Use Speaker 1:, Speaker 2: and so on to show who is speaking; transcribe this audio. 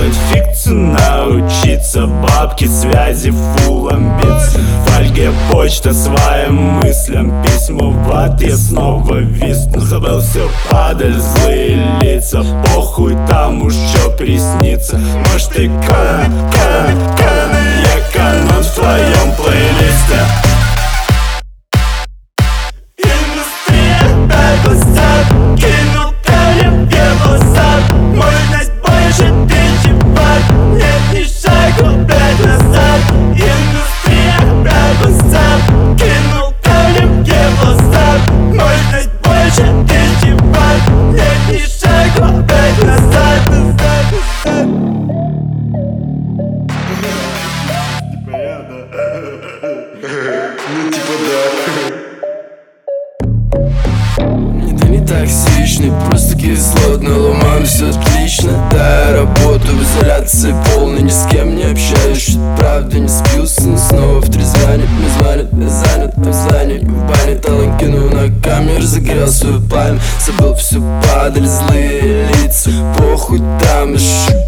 Speaker 1: делать фикцию, научиться бабки, связи, фул амбиций. Фольге почта своим мыслям, письмо в ответ снова висну. Забыл все падаль, злые лица, похуй там уж чё приснится. Может ты канон, я канон в твоем плейлисте. Индустрия, дай глаза, кинул камнем в его сад. Мощность больше 1000 ватт, нет ни шагу, блядь, назад. Индустрия, дай глаза, кинул камнем в его сад. Мощность больше 1000 ватт, нет ни шагу, блядь, назад.
Speaker 2: Ну типа да.
Speaker 3: Не токсичный, просто кислотный, ломаем все отлично. Да, я работаю в изоляции полной, ни с кем не общаюсь, чуть правда не спился, но снова в трезване. Мне звонят, я занят, а в здании в бане талант кинул на камеру, разогрел свою пальму. Забыл всю падаль, злые лица, похуй там, ищу